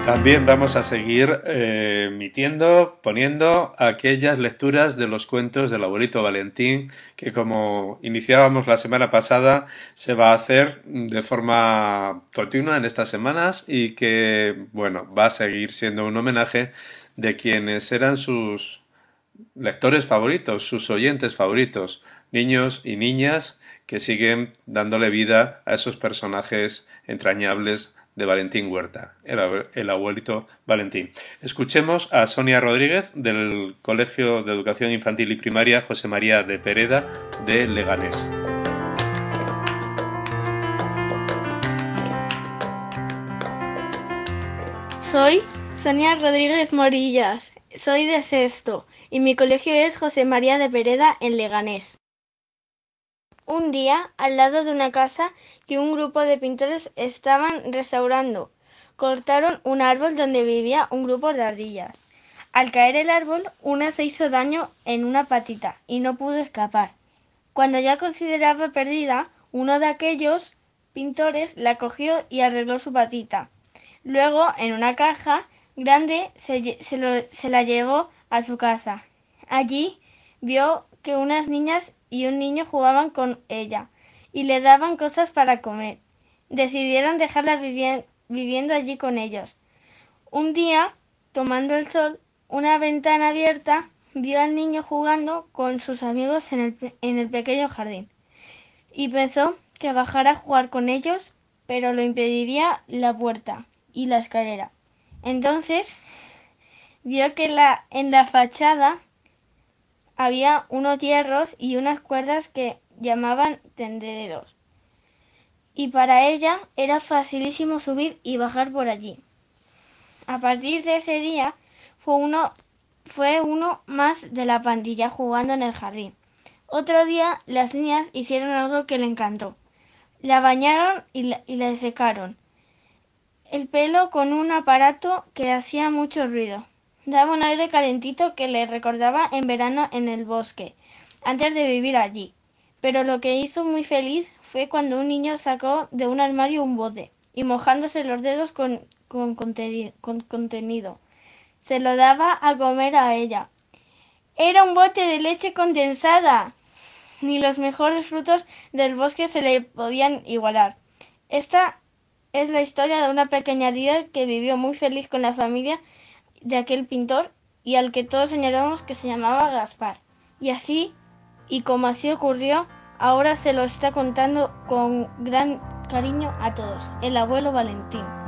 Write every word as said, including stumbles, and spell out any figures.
También vamos a seguir eh, emitiendo, poniendo aquellas lecturas de los cuentos del abuelito Valentín, que como iniciábamos la semana pasada, se va a hacer de forma continua en estas semanas y que, bueno, va a seguir siendo un homenaje de quienes eran sus lectores favoritos, sus oyentes favoritos, niños y niñas que siguen dándole vida a esos personajes entrañables de Valentín Huerta, el, el abuelito Valentín. Escuchemos a Sonia Rodríguez del Colegio de Educación Infantil y Primaria José María de Pereda de Leganés. Soy Sonia Rodríguez Morillas, soy de sexto y mi colegio es José María de Pereda en Leganés. Un día, al lado de una casa que un grupo de pintores estaban restaurando, cortaron un árbol donde vivía un grupo de ardillas. Al caer el árbol, una se hizo daño en una patita y no pudo escapar. Cuando ya consideraba perdida, uno de aquellos pintores la cogió y arregló su patita. Luego, en una caja grande, se, se, lo, se la llevó a su casa. Allí vio que unas niñas y un niño jugaban con ella y le daban cosas para comer. Decidieron dejarla vivi- viviendo allí con ellos. Un día, tomando el sol, una ventana abierta vio al niño jugando con sus amigos en el, en el pequeño jardín y pensó que bajar a jugar con ellos, pero lo impediría la puerta y la escalera. Entonces vio que la, en la fachada había unos hierros y unas cuerdas que llamaban tenderos, y para ella era facilísimo subir y bajar por allí. A partir de ese día fue uno, fue uno más de la pandilla jugando en el jardín. Otro día las niñas hicieron algo que le encantó. La bañaron y la, y la secaron el pelo con un aparato que hacía mucho ruido. Daba un aire calentito que le recordaba en verano en el bosque, antes de vivir allí. Pero lo que hizo muy feliz fue cuando un niño sacó de un armario un bote y mojándose los dedos con, con, conteni- con contenido, se lo daba a comer a ella. Era un bote de leche condensada. Ni los mejores frutos del bosque se le podían igualar. Esta es la historia de una pequeña ardilla que vivió muy feliz con la familia de aquel pintor y al que todos señalamos que se llamaba Gaspar. Y así, y como así ocurrió, ahora se lo está contando con gran cariño a todos, el abuelo Valentín.